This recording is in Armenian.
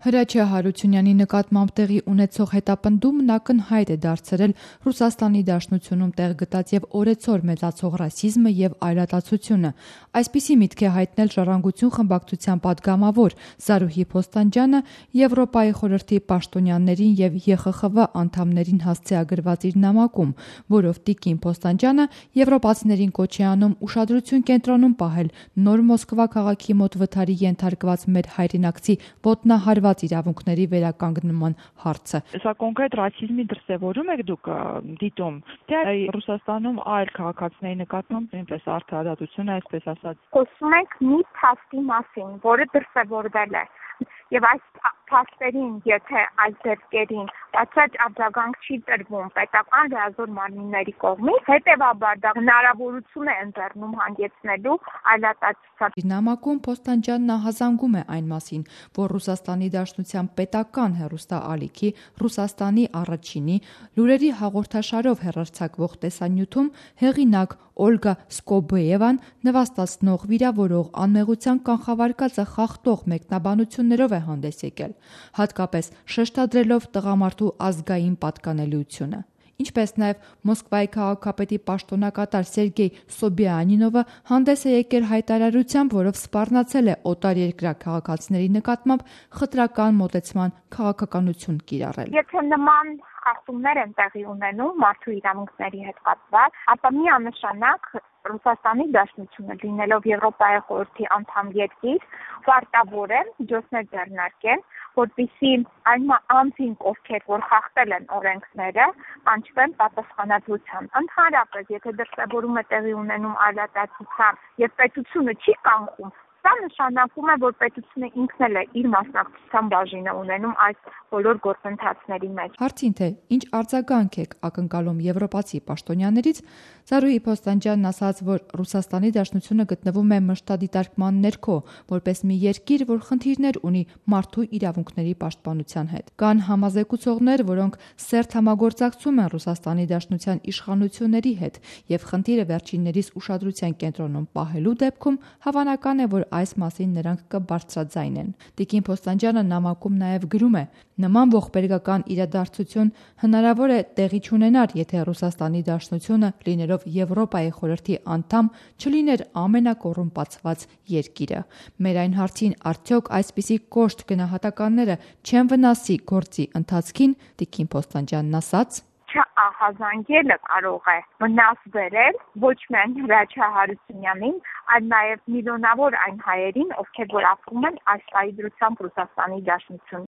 Հրաչյա Հարությունյանի նկատմամբ տեղի ունեցող հետապնդումն ակնհայտ է դարձրել Ռուսաստանի Դաշնությունում տեղ գտած եւ օրեցօր մեծացող ռասիզմը եւ այլատացությունը։ Այսպիսի միտք է հայտնել Ժառանգություն խմբակցության падգամավոր Զարուհի Փոստանջյանը Եվրոպայի խորհրդի պաշտոնյաներին եւ ԵԽԽՎ անդամներին հասցեագրված իր նամակում, որով տիկին Փոստանջյանը եվրոպացիներին կոչ է անում ուշադրություն կենտրոնում պահել նոր Մոսկվա քաղաքի մոտ վթարի ենթարկված մեր հայրենակցի ոտնահարված իրավունքների վերականգնման հարցը։ Սա կոնկրետ ռասիզմի դրսևորում եք դուք դիտում, թե Ռուսաստանում այլ քաղաքացիների նկատմամբ նույնպես արդարադատություն է, այսպես ասած։ Խոսում ենք մի փաստի մասին, որը դրսևորվել է։ Եվ այս փաստերին, եթե այս դեպքերին բացատրիչ արձագանք չի տրվում պետական լիազոր մարմինների կողմից, հետևաբար դա հնարավորություն է ընձեռնում հանգեցնելու այլատացության։ Նամակում Փոստանջյանն ահազանգում է այն մասին, որ Ռուսաստանի Դաշնության պետական հեռուստաալիքի Ռուսաստանի առաջինի լուրերի հաղորդաշարով հեռարձակվող տեսանյութում հեղինակ Օլգա Սկոբեևան նվաստացնող, վիրավորող, անմեղության կանխավարկածը խախտող մեկնաբանություններով է հանդես եկել, հատկապես շեշտադրելով տղամարդու ազգային պատկանելիությունը։ Ինչպես նաև Մոսկվայի քաղաքապետի պաշտոնակատար Սերգեյ Սոբիանինովը հանդես է եկել հայտարարությամբ, որով սպառնացել է օտարերկրյա քաղաքացիների նկատմամբ խտրական մոտեցման քաղաքականություն կիրառել։ Եթե նման խախտումներ են տեղի ունենում մարդու իրավունքների հետ կապված, ապա միանշանակ Ռուսաստանի Դաշնությունը, լինելով Եվրոպայի խորհրդի անդամ երկիր, պարտավոր է միջոցներ ձեռնարկել, որպեսզի այն անձինք, ովքեր որ խախտել են օրենքները, կանչվեն պատասխանատվության։ Ընդհանրապես, եթե դրսևորում է տեղի ունենում այլատացության եւ պետությունը չի կանխում, սա նշանակում է, որ պետությունը ինքն էլ է իր մասնակցության բաժինը ունենում այս բոլոր գործընթացների մեջ։ Հարցին թե ինչ արձագանք եք ակնկալում եվրոպացի պաշտոնյաներից, Զարուհի Փոստանջյանն ասաց, որ Ռուսաստանի Դաշնությունը գտնվում է մշտադիտարկման ներքո, որպես մի երկիր, որ խնդիրներ ունի մարդու իրավունքների պաշտպանության հետ։ Կան համազեկուցողներ, որոնք սերտ համագործակցում են Ռուսաստանի Դաշնության իշխանությունների հետ, եւ խնդիրը վերջիններիս ուշադրության կենտրոնում պահելու դեպքում հավանական է, որ այս մասին նրանք կբարձրաձայնեն։ Տիկին Փոստանջյանը նամակում նաև գրում է. նման ողբերգական իրադարձություն հնարավոր է տեղի չունենար, եթե Ռուսաստանի Դաշնությունը, լինելով Եվրոպայի խորհրդի անդամ, չլիներ ամենակոռումպացված երկիրը։ Մեր այն հարցին արդյոք այսպիսի կոշտ գնահատականները չեն վնասի գործի ընթացքին, տիկին Փոստանջյանն ասաց. Չահազանգելը կարող է վնաս բերել ոչ միայն Հրաչյա Հարությունյանին, այլ նաև միլիոնավոր այն հայերին, ովքեր որ ապրում են այս տարի դրությամբ Ռուսաստանի Դաշնությունում։